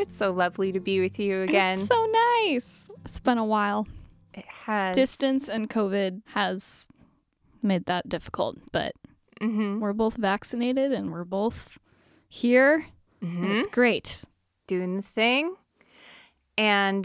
It's so lovely to be with you again. It's so nice. It's been a while. It has. Distance and COVID has made that difficult, but we're both vaccinated and we're both here. And it's great. Doing the thing. And,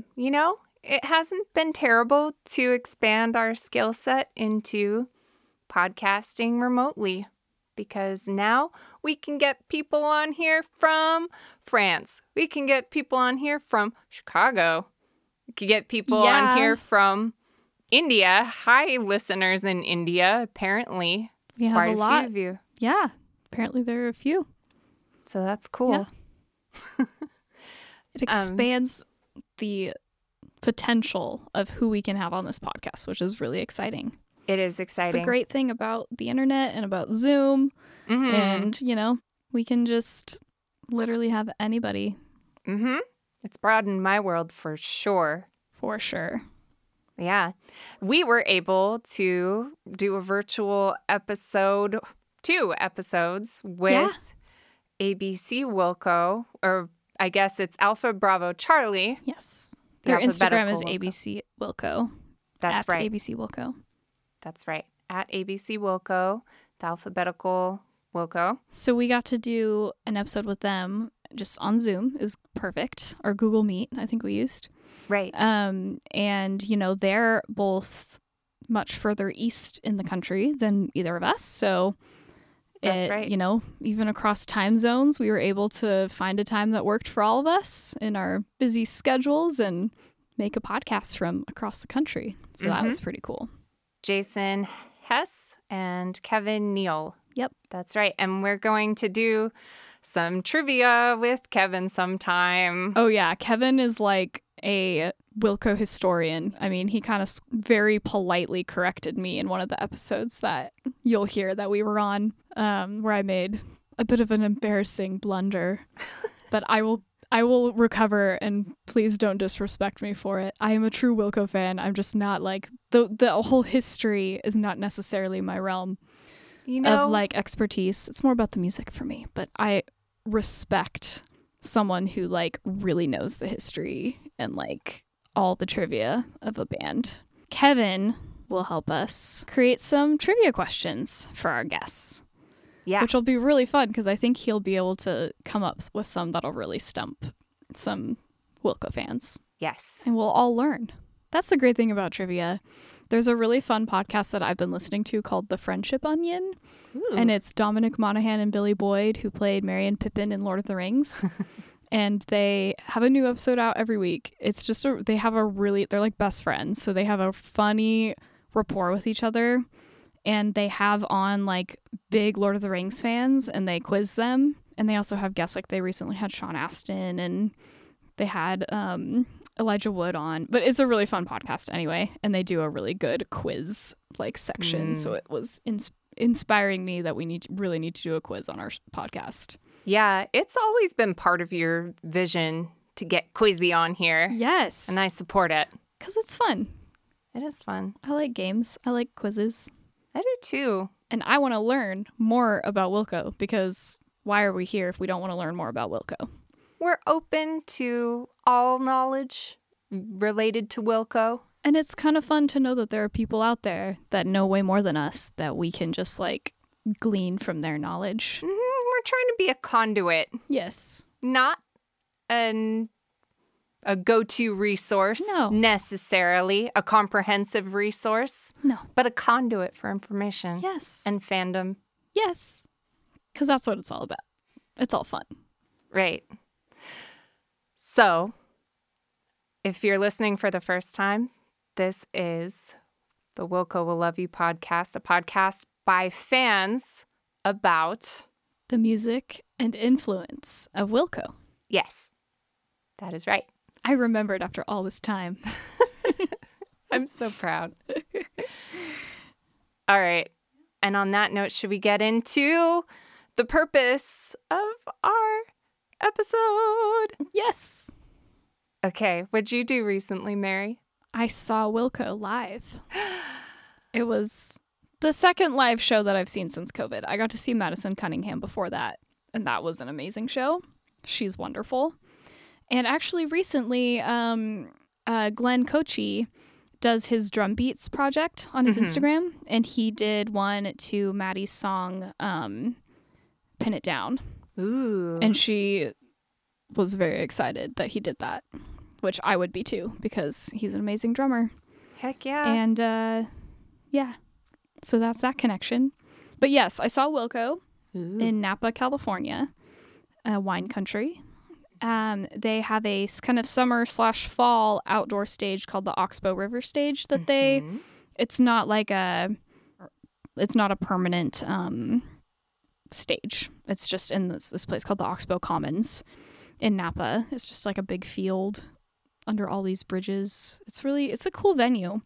it hasn't been terrible to expand our skill set into podcasting remotely, because now we can get people on here from France. We can get people on here from Chicago. We can get people on here from India. Hi, listeners in India, apparently. We have quite a lot. few of you. Yeah, apparently there are a few. So that's cool. Yeah. It expands the potential of who we can have on this podcast, which is really exciting. It is exciting. It's the great thing about the internet and about Zoom. And, we can just literally have anybody. It's broadened my world for sure. For sure. Yeah. We were able to do a virtual episode, 2 episodes with ABC Wilco, or I guess it's Alpha Bravo Charlie. Yes. Their Instagram is Wilco. ABC Wilco. That's right. ABC Wilco. That's right. At ABC Wilco, the alphabetical Wilco. So we got to do an episode with them just on Zoom. It was perfect. Or Google Meet, I think we used. Right. And, they're both much further east in the country than either of us. So, That's right. Even across time zones, we were able to find a time that worked for all of us in our busy schedules and make a podcast from across the country. So that was pretty cool. Jason Hess and Kevin Neal. Yep. That's right. And we're going to do some trivia with Kevin sometime. Oh, yeah. Kevin is like a Wilco historian. I mean, he kind of very politely corrected me in one of the episodes that you'll hear that we were on, where I made a bit of an embarrassing blunder. But I will recover, and please don't disrespect me for it. I am a true Wilco fan. I'm just not like the whole history is not necessarily my realm of like expertise. It's more about the music for me, but I respect someone who like really knows the history and like all the trivia of a band. Kevin will help us create some trivia questions for our guests. Yeah. Which will be really fun because I think he'll be able to come up with some that'll really stump some Wilco fans. Yes. And we'll all learn. That's the great thing about trivia. There's a really fun podcast that I've been listening to called The Friendship Onion. Ooh. And it's Dominic Monaghan and Billy Boyd, who played Merry and Pippin in Lord of the Rings. And they have a new episode out every week. It's just they're like best friends. So they have a funny rapport with each other. And they have on like big Lord of the Rings fans and they quiz them. And they also have guests, like they recently had Sean Astin and they had Elijah Wood on. But it's a really fun podcast anyway. And they do a really good quiz like section. So it was inspiring me that we really need to do a quiz on our podcast. Yeah, it's always been part of your vision to get Quizzy on here. Yes. And I support it. Because it's fun. It is fun. I like games. I like quizzes. I do too. And I want to learn more about Wilco because why are we here if we don't want to learn more about Wilco? We're open to all knowledge related to Wilco. And it's kind of fun to know that there are people out there that know way more than us that we can just like glean from their knowledge. We're trying to be a conduit. Yes. Not a go-to resource necessarily, a comprehensive resource. No. But a conduit for information. Yes. And fandom. Yes. Because that's what it's all about. It's all fun. Right. So, if you're listening for the first time, this is the Wilco Will Love You podcast, a podcast by fans about the music and influence of Wilco. Yes, that is right. I remembered after all this time. I'm so proud. All right. And on that note, should we get into the purpose of our episode? Yes. Okay. What'd you do recently, Mary? I saw Wilco live. It was the second live show that I've seen since COVID. I got to see Madison Cunningham before that, and that was an amazing show. She's wonderful. And actually recently, Glenn Kochi does his drum beats project on his Instagram, and he did one to Maddie's song Pin It Down. Ooh. And she was very excited that he did that, which I would be too, because he's an amazing drummer. Heck yeah. And yeah, so that's that connection. But yes, I saw Wilco in Napa, California, wine country. They have a kind of summer/fall outdoor stage called the Oxbow River Stage that it's not a permanent stage. It's just in this place called the Oxbow Commons in Napa. It's just like a big field under all these bridges. It's a cool venue.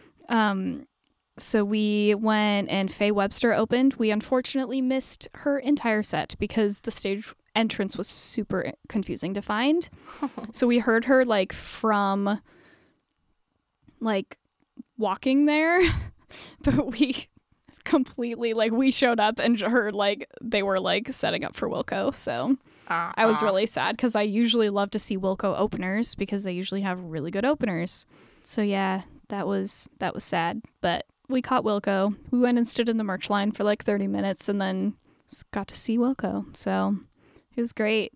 So we went and Faye Webster opened. We unfortunately missed her entire set because the stage entrance was super confusing to find. So we heard her like from like walking there, but we completely we showed up and heard like they were like setting up for Wilco. So I was really sad because I usually love to see Wilco openers because they usually have really good openers. So yeah, that was sad, but we caught Wilco. We went and stood in the merch line for like 30 minutes and then got to see Wilco. So it was great.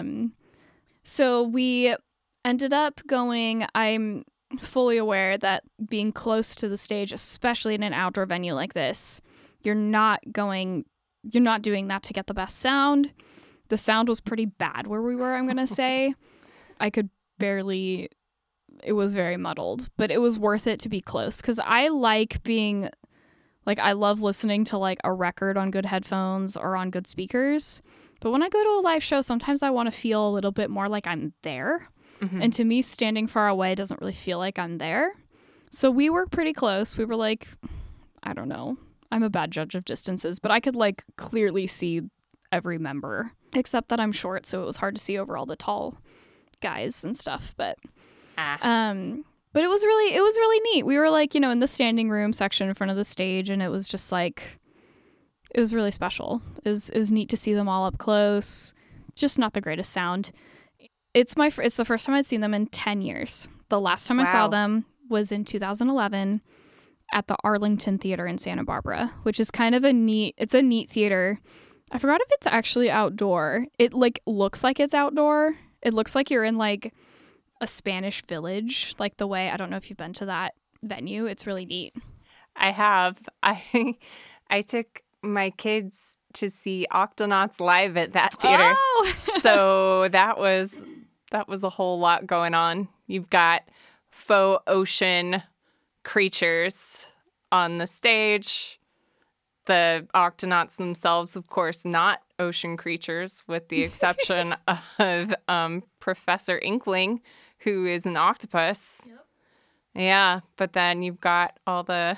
So we ended up going, I'm fully aware that being close to the stage, especially in an outdoor venue like this, you're not doing that to get the best sound. The sound was pretty bad where we were, I'm going to say. I could barely, it was very muddled, but it was worth it to be close because I like being, I love listening to like a record on good headphones or on good speakers. But when I go to a live show, sometimes I want to feel a little bit more like I'm there. And to me, standing far away doesn't really feel like I'm there. So we were pretty close. We were like, I don't know. I'm a bad judge of distances, but I could like clearly see every member, except that I'm short, so it was hard to see over all the tall guys and stuff. But it was really neat. We were like, in the standing room section in front of the stage, and it was just like, it was really special. It was neat to see them all up close. Just not the greatest sound. It's the first time I'd seen them in 10 years. The last time I saw them was in 2011 at the Arlington Theater in Santa Barbara, which is kind of a neat theater. I forgot if it's actually outdoor. It looks like it's outdoor. It looks like you're in like a Spanish village, like the way, I don't know if you've been to that venue. It's really neat. I have. I took my kids to see Octonauts live at that theater. Oh! So that was a whole lot going on. You've got faux ocean creatures on the stage. The Octonauts themselves, of course, not ocean creatures, with the exception of Professor Inkling, who is an octopus. Yep. Yeah, but then you've got all the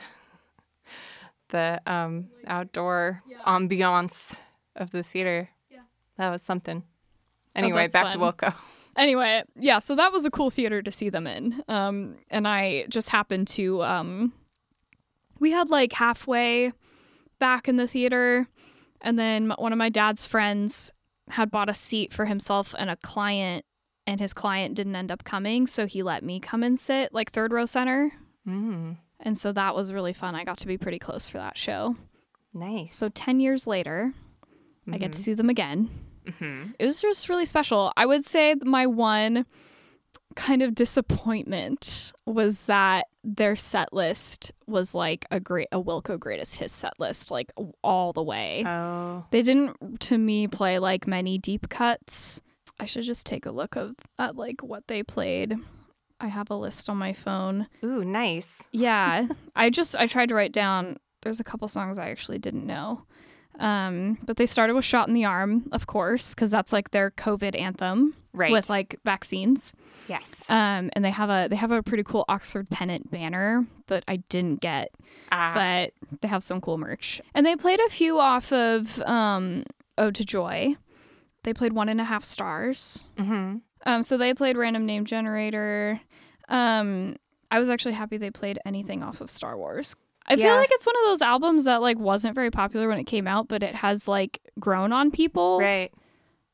outdoor ambiance of the theater. Yeah. That was something. Anyway, back to Wilco. Anyway, yeah, so that was a cool theater to see them in. And I just happened to, we had like halfway back in the theater, and then one of my dad's friends had bought a seat for himself and a client, and his client didn't end up coming, so he let me come and sit like third row center. And so that was really fun. I got to be pretty close for that show. Nice. So 10 years later, I get to see them again. It was just really special. I would say my one kind of disappointment was that their set list was like a Wilco Greatest Hits set list, like all the way. Oh. They didn't, to me, play like many deep cuts. I should just take a look at like what they played. I have a list on my phone. Ooh, nice. Yeah. I tried to write down, there's a couple songs I actually didn't know. But they started with Shot in the Arm, of course, because that's like their COVID anthem. Right. With like vaccines. Yes. And they have a pretty cool Oxford pennant banner that I didn't get. But they have some cool merch. And they played a few off of Ode to Joy. They played 1.5 Stars. So they played Random Name Generator. I was actually happy they played anything off of Star Wars. I feel like it's one of those albums that like wasn't very popular when it came out, but it has like grown on people. Right.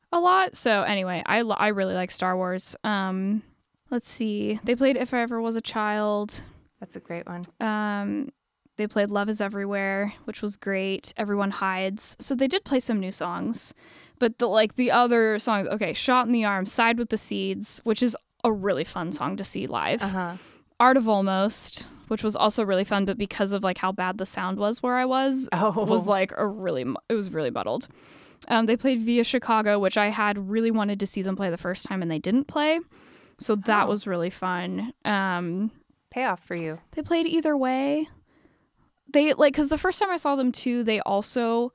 a lot. So anyway, I really like Star Wars. Let's see. They played If I Ever Was a Child. That's a great one. They played Love Is Everywhere, which was great. Everyone Hides. So they did play some new songs. But the other songs, okay, Shot in the Arm, Side with the Seeds, which is a really fun song to see live. Art of Almost, which was also really fun, but because of like how bad the sound was where I was, was like it was really muddled. They played Via Chicago, which I had really wanted to see them play the first time and they didn't play. So that was really fun. Payoff for you. They played Either Way. They because the first time I saw them too, they also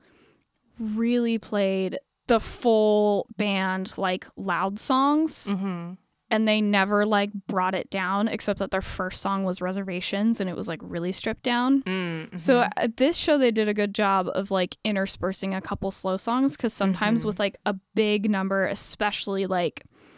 really played the full band like loud songs. And they never like brought it down, except that their first song was Reservations and it was like really stripped down. So at this show they did a good job of like interspersing a couple slow songs, because sometimes with like a big number, especially like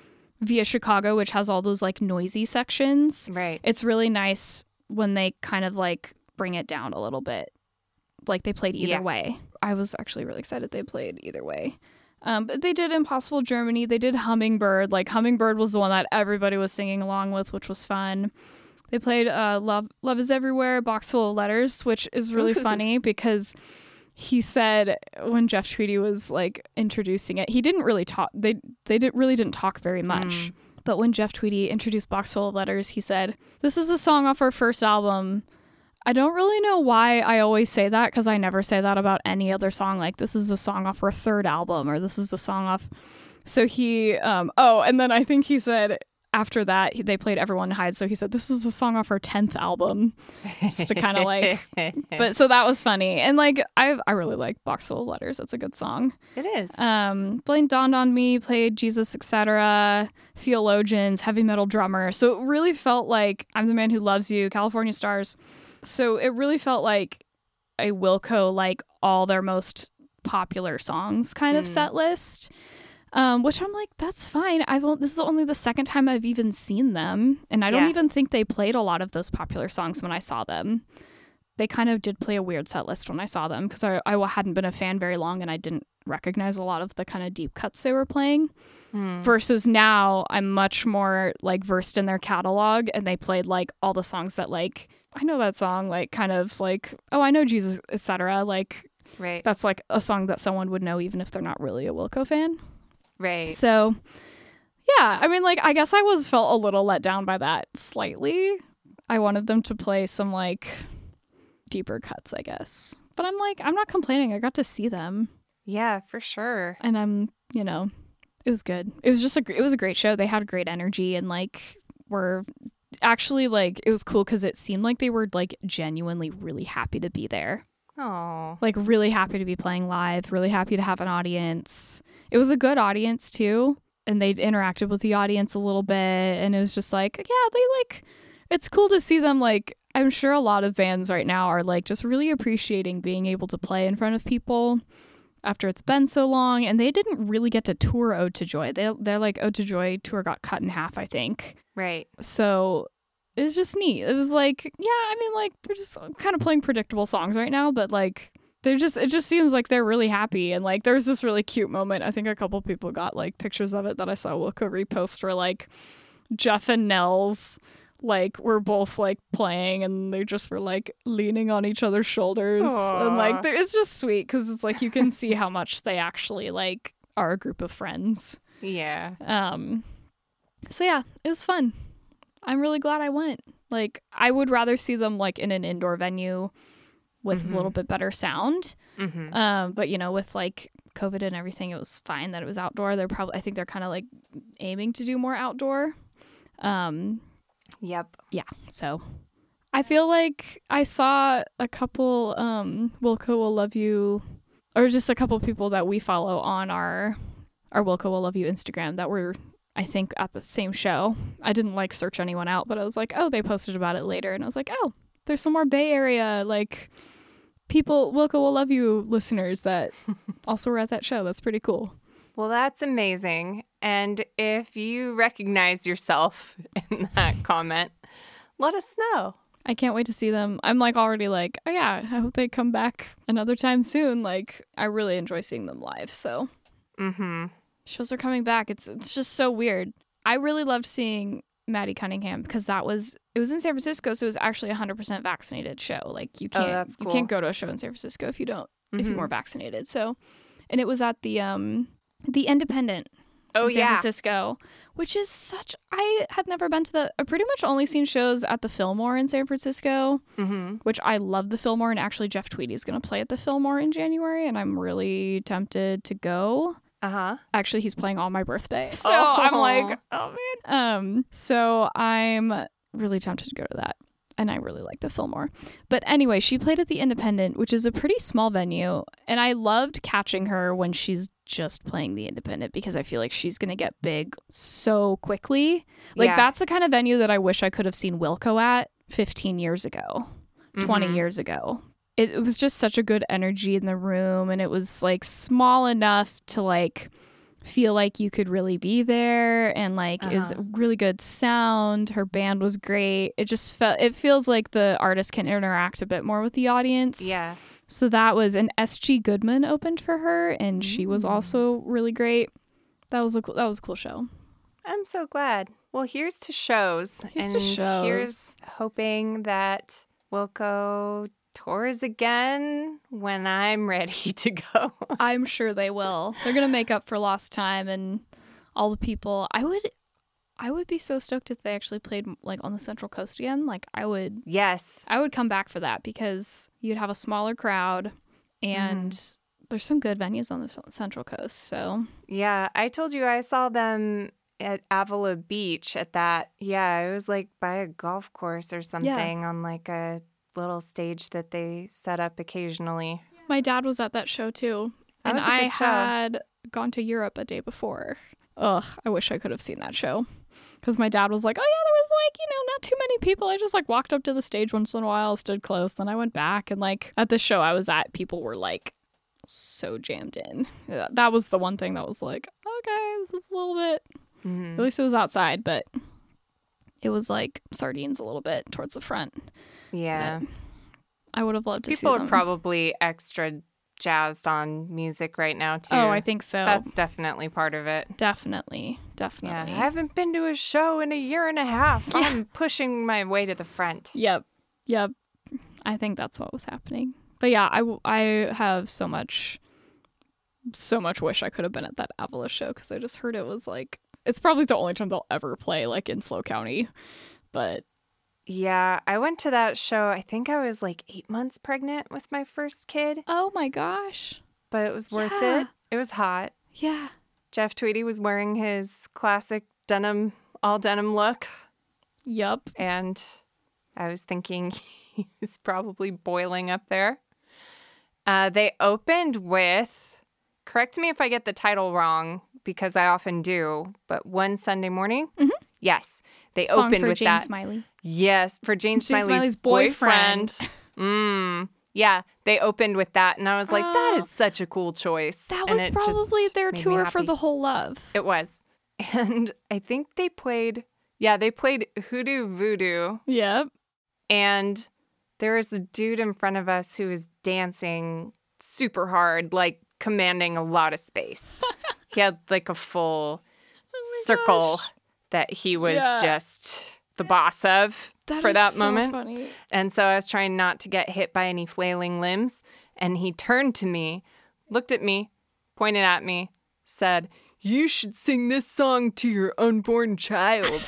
Via Chicago, which has all those like noisy sections, right, it's really nice when they kind of like bring it down a little bit. Like they played Either Way. I was actually really excited they played Either Way. But they did Impossible Germany. They did Hummingbird. Like Hummingbird was the one that everybody was singing along with, which was fun. They played Love Is Everywhere, Box Full of Letters, which is really funny because he said when Jeff Tweedy was like introducing it, he didn't really talk. They really didn't talk very much. But when Jeff Tweedy introduced Box Full of Letters, he said, "This is a song off our first album. I don't really know why I always say that, because I never say that about any other song. Like, this is a song off our third album, or this is a song off." So he, and then I think he said after that, they played Everyone Hides. So he said, "This is a song off our 10th album." Just to kind of like, but so that was funny. And like, I really like Box Full of Letters. It's a good song. It is. Blaine Dawned on Me, played Jesus, etc., Theologians, Heavy Metal Drummer. So it really felt like I'm the Man Who Loves You, California Stars. So it really felt like a Wilco, like all their most popular songs kind of set list, which I'm like, that's fine. This is only the second time I've even seen them. And I don't even think they played a lot of those popular songs when I saw them. They kind of did play a weird set list when I saw them, because I hadn't been a fan very long and I didn't recognize a lot of the kind of deep cuts they were playing. Versus now I'm much more like versed in their catalog, and they played like all the songs that like, I know that song, like kind of like, oh, I know Jesus, etc. Like, right, that's like a song that someone would know even if they're not really a Wilco fan. Right. So yeah, I mean, like, I guess I felt a little let down by that slightly. I wanted them to play some like deeper cuts, I guess. But I'm like, I'm not complaining. I got to see them. Yeah, for sure. And I'm, it was good. It was just it was a great show. They had great energy, and like were actually like, it was cool because it seemed like they were like genuinely really happy to be there. Oh, Like really happy to be playing live, really happy to have an audience. It was a good audience too, and they interacted with the audience a little bit, and it was just like, yeah, they like, it's cool to see them. Like, I'm sure a lot of bands right now are like just really appreciating being able to play in front of people after it's been so long, and they didn't really get to tour Ode to Joy. They're like, Ode to Joy tour got cut in half, I think. right. So it was just neat. It was like, yeah, I mean, like, we're just kind of playing predictable songs right now, but like, it just seems like they're really happy. And like, there's this really cute moment. I think a couple people got like pictures of it that I saw Wilco repost, where like Jeff and Nels like were both like playing, and they just were like leaning on each other's shoulders. Aww. And like, it's just sweet because it's like you can see how much they actually like are a group of friends. Yeah. So yeah, it was fun. I'm really glad I went. Like, I would rather see them like in an indoor venue with a little bit better sound. But with like COVID and everything, it was fine that it was outdoor. I think they're kind of like aiming to do more outdoor. Yep. Yeah. So I feel like I saw a couple Wilco Will Love You, or just a couple people that we follow on our Wilco Will Love You Instagram that were, I think, at the same show. I didn't like search anyone out, but I was like, oh, they posted about it later, and I was like, oh, there's some more Bay Area like people, Wilco Will Love You listeners that also were at that show. That's pretty cool. Well, that's amazing. And if you recognize yourself in that comment, let us know. I can't wait to see them. I'm like already like, oh yeah, I hope they come back another time soon. Like, I really enjoy seeing them live. So Shows are coming back. It's just so weird. I really loved seeing Maddie Cunningham because it was in San Francisco, so it was actually 100% vaccinated show. Like you can't that's cool. you can't go to a show in San Francisco if you weren't vaccinated. So, and it was at the Independent. Oh, in San Francisco, which is I had never been to I pretty much only seen shows at the Fillmore in San Francisco, which I love the Fillmore. And actually, Jeff Tweedy is going to play at the Fillmore in January, and I'm really tempted to go. Actually, he's playing on my birthday, so I'm like, oh man. So I'm really tempted to go to that. And I really like the Fillmore. But anyway, she played at the Independent, which is a pretty small venue. And I loved catching her when she's just playing the Independent because I feel like she's going to get big so quickly. Like, that's the kind of venue that I wish I could have seen Wilco at 15 years ago, 20 years ago. It was just such a good energy in the room. And it was, like, small enough to, like, feel like you could really be there, and like is really good sound. Her band was great. It feels like the artist can interact a bit more with the audience. Yeah. So that was an SG Goodman opened for her, and she was also really great. That was a cool show. I'm so glad. Well, here's to shows. Here's hoping that Wilco tours again when I'm ready to go. I'm sure they will. They're gonna make up for lost time and all the people. I would be so stoked if they actually played like on the Central Coast again. Like I would come back for that because you'd have a smaller crowd and there's some good venues on the Central Coast. So yeah, I told you I saw them at Avila Beach at that. Yeah, it was like by a golf course or something on like a little stage that they set up occasionally. My dad was at that show too. And I had gone to Europe a day before. Ugh, I wish I could have seen that show. Because my dad was like, oh yeah, there was like, not too many people. I just like walked up to the stage once in a while, stood close, then I went back. And like at the show I was at, people were like so jammed in. That was the one thing that was like, okay, this is a little bit. At least it was outside, but it was like sardines a little bit towards the front. Yeah. But I would have loved to see them. People are probably extra jazzed on music right now, too. Oh, I think so. That's definitely part of it. Definitely. Yeah, I haven't been to a show in a year and a half. Yeah. I'm pushing my way to the front. Yep. I think that's what was happening. But yeah, I have so much wish I could have been at that Avila show because I just heard it was like, it's probably the only time they'll ever play like in SLO County. But yeah, I went to that show. I think I was like 8 months pregnant with my first kid. Oh my gosh. But it was worth it. It was hot. Yeah. Jeff Tweedy was wearing his classic all denim look. Yup. And I was thinking he was probably boiling up there. They opened with, correct me if I get the title wrong, because I often do, but One Sunday Morning? Mm-hmm. Yes. They Song opened for with Jane that. Smiley. Yes, for Jane Smiley's boyfriend. Yeah, they opened with that, and I was like, that is such a cool choice. That was probably their tour for The Whole Love. It was. And I think they played Hoodoo Voodoo. Yep. And there was a dude in front of us who was dancing super hard, like commanding a lot of space. He had like a full circle that he was just the boss of for that moment. Funny. And so I was trying not to get hit by any flailing limbs. And he turned to me, looked at me, pointed at me, said, "You should sing this song to your unborn child."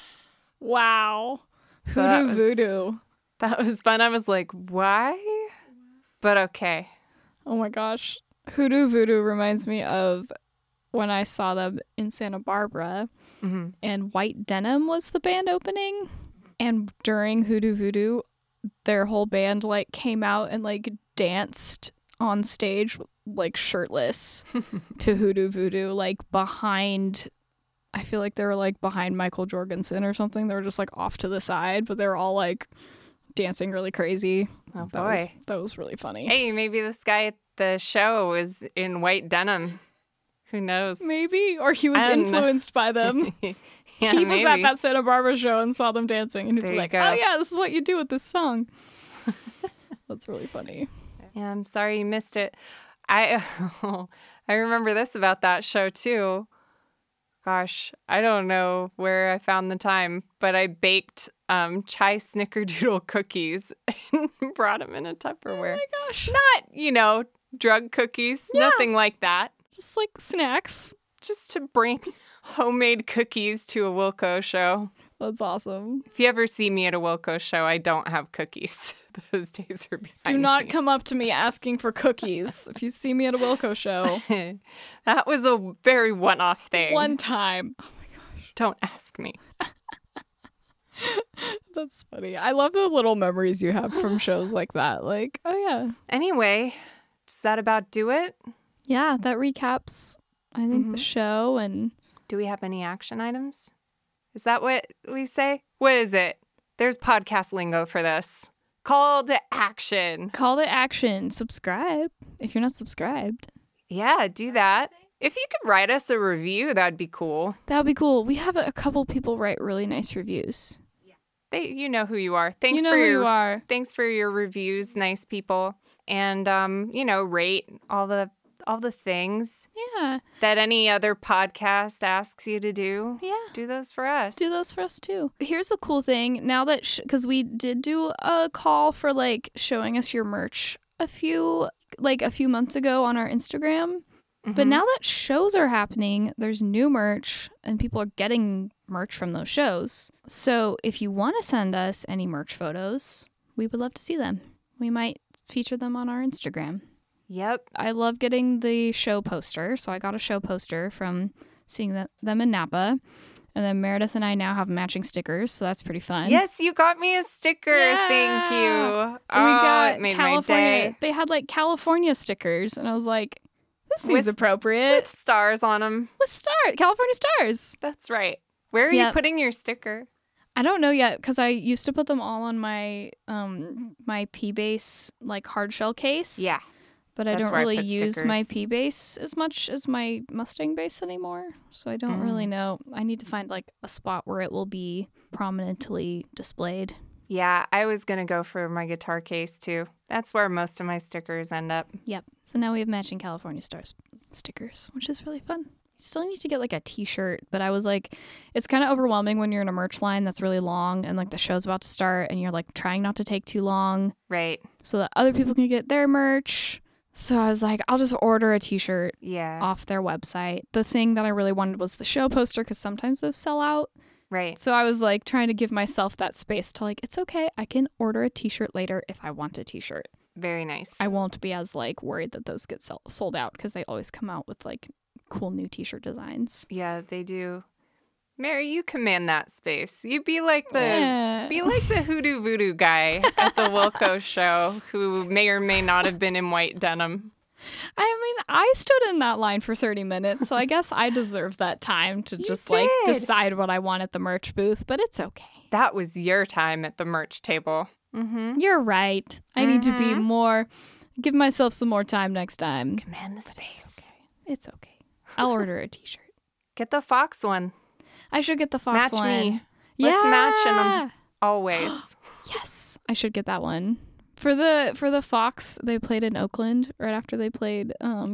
Wow. So Hoodoo Voodoo. That was fun. I was like, why? But okay. Oh my gosh. Hoodoo Voodoo reminds me of when I saw them in Santa Barbara. Mm-hmm. And White Denim was the band opening. And during Hoodoo Voodoo, their whole band like came out and like danced on stage like shirtless to Hoodoo Voodoo, like behind, I feel like they were like behind Michael Jorgensen or something. They were just like off to the side, but they were all like dancing really crazy. Oh boy. That was really funny. Hey, maybe this guy at the show was in White Denim. Who knows? Maybe. Or he was influenced by them. Yeah, he was at that Santa Barbara show and saw them dancing. And he was like, go. oh yeah, this is what you do with this song. That's really funny. Yeah, I'm sorry you missed it. I remember this about that show too. Gosh, I don't know where I found the time, but I baked chai snickerdoodle cookies and brought them in a Tupperware. Oh my gosh. Not, drug cookies, nothing like that. Just like snacks. Just to bring homemade cookies to a Wilco show. That's awesome. If you ever see me at a Wilco show, I don't have cookies. Those days are behind Do not me. come up to me asking for cookies if you see me at a Wilco show. That was a very one-off thing. One time. Oh my gosh. Don't ask me. That's funny. I love the little memories you have from shows like that. Like, oh yeah. Anyway, does that about do it? Yeah, that recaps, I think, the show. And Do we have any action items? Is that what we say? What is it? There's podcast lingo for this. Call to action. call to action. Subscribe if you're not subscribed. Yeah, do that. If you could write us a review, that'd be cool. That would be cool. We have a couple people write really nice reviews. You know who you are. Thanks You know for who your you are. Thanks for your reviews, nice people. And rate all the things Yeah. that any other podcast asks you to do. Yeah. Do those for us. Do those for us too. Here's a cool thing. Now that, because we did do a call for like showing us your merch a few months ago on our Instagram. But now that shows are happening, there's new merch and people are getting merch from those shows. So if you want to send us any merch photos, we would love to see them. We might feature them on our Instagram. Yep. I love getting the show poster. So I got a show poster from seeing them in Napa. And then Meredith and I now have matching stickers. So that's pretty fun. Yes, you got me a sticker. Yeah. Thank you. And we got it made California. my day. They had like California stickers. And I was like, this seems With appropriate. With stars on them. With stars. California stars. That's right. Where are you Yep. putting your sticker? I don't know yet because I used to put them all on my my P-Base like hard shell case. Yeah. But I That's don't where I really put use my stickers. P-Base as much as my Mustang base anymore. So I don't really know. I need to find like a spot where it will be prominently displayed. Yeah, I was going to go for my guitar case too. That's where most of my stickers end up. Yep. So now we have matching California Stars stickers, which is really fun. Still need to get like a t-shirt, but I was like, it's kind of overwhelming when you're in a merch line that's really long and like the show's about to start and you're like trying not to take too long Right. so that other people can get their merch. So I was like, I'll just order a t-shirt Yeah. off their website. The thing that I really wanted was the show poster because sometimes those sell out. Right. So I was like trying to give myself that space to like, it's okay. I can order a t-shirt later if I want a t-shirt. Very nice. I won't be as like worried that those get sold out because they always come out with like cool new t-shirt designs. Yeah, they do. Mary, you command that space. You be like the Yeah. hoodoo voodoo guy at the Wilco show who may or may not have been in white denim. I mean, I stood in that line for 30 minutes, so I guess I deserve that time to just like did. decide what I want at the merch booth, but it's okay. That was your time at the merch table. Mm-hmm. You're right. I need to be more, give myself some more time next time. Command the space. It's okay. I'll order a t-shirt. Get the Fox one. I should get the Fox Match one. me. Let's match them always. Yes, I should get that one. For the Fox, they played in Oakland right after they played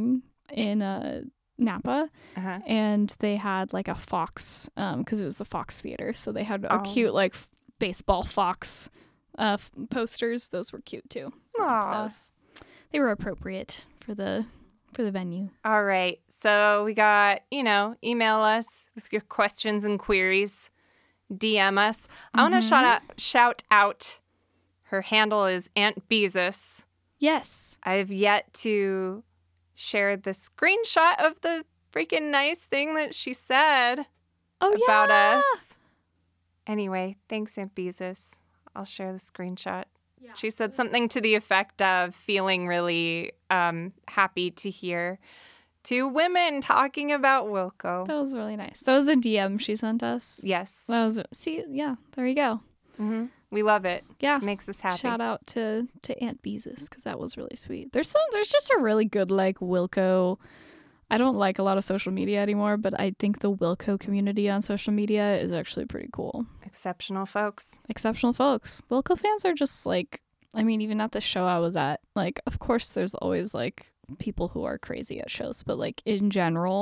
in Napa, and they had like a Fox because it was the Fox Theater, so they had a cute like baseball Fox posters. Those were cute too. Aw. They were appropriate for the venue. All right. So we got, email us with your questions and queries. DM us. I want to shout out. Her handle is Aunt Beezus. Yes. I've yet to share the screenshot of the freaking nice thing that she said about us. Anyway, thanks, Aunt Beezus. I'll share the screenshot. Yeah. She said something to the effect of feeling really happy to hear two women talking about Wilco. That was really nice. That was a DM she sent us. Yes. That was, there you go. Mm-hmm. We love it. Yeah. It makes us happy. Shout out to Aunt Beezus because that was really sweet. There's just a really good like Wilco. I don't like a lot of social media anymore, but I think the Wilco community on social media is actually pretty cool. Exceptional folks. Exceptional folks. Wilco fans are just like, I mean, even at the show I was at, like, of course there's always like people who are crazy at shows, but like in general,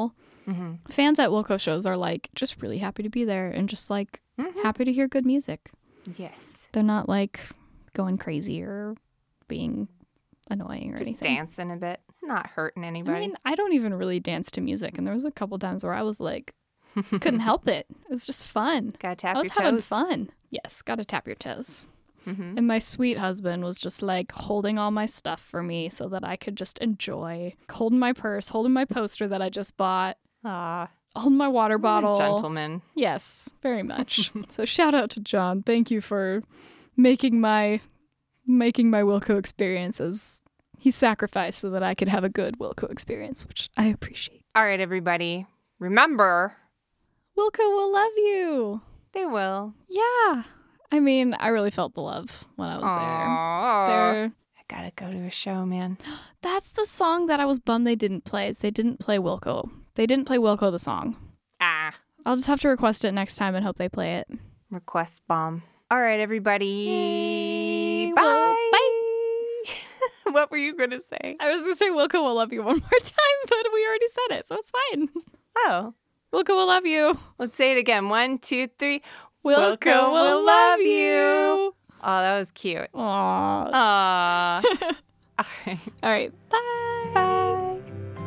Fans at Wilco shows are like just really happy to be there and just like happy to hear good music. Yes. They're not like going crazy or being annoying or Just anything. dancing a bit, not hurting anybody. I mean, I don't even really dance to music, and there was a couple times where I was like, couldn't help it. It was just fun. Gotta tap I your was having toes. fun. Yes, gotta tap your toes. Mm-hmm. And my sweet husband was just like holding all my stuff for me so that I could just enjoy. Holding my purse, holding my poster that I just bought, Aw, holding my water bottle. gentleman. Yes, very much. So shout out to John. Thank you for making my Wilco experiences. He sacrificed so that I could have a good Wilco experience, which I appreciate. All right, everybody. Remember, Wilco will love you. they will. Yeah. I mean, I really felt the love when I was Aww. there. I gotta go to a show, man. That's the song that I was bummed they didn't play. Is they didn't play Wilco. They didn't play Wilco the song. Ah, I'll just have to request it next time and hope they play it. request bomb. All right, everybody. Yay. Bye. Well, Bye. What were you gonna say? I was going to say Wilco will love you one more time, but we already said it, so it's fine. Oh, Wilco will love you. let's say it again. 1, 2, 3. Wilco will love you. Oh, that was cute. Aww. Aww. All right. All right. Bye. Bye.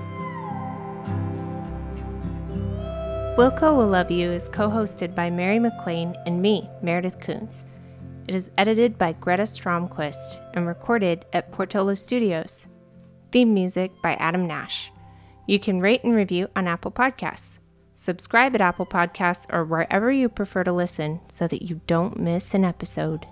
Wilco Will Love You is co-hosted by Mary McLean and me, Meredith Coons. It is edited by Greta Stromquist and recorded at Portola Studios. Theme music by Adam Nash. You can rate and review on Apple Podcasts. Subscribe at Apple Podcasts or wherever you prefer to listen so that you don't miss an episode.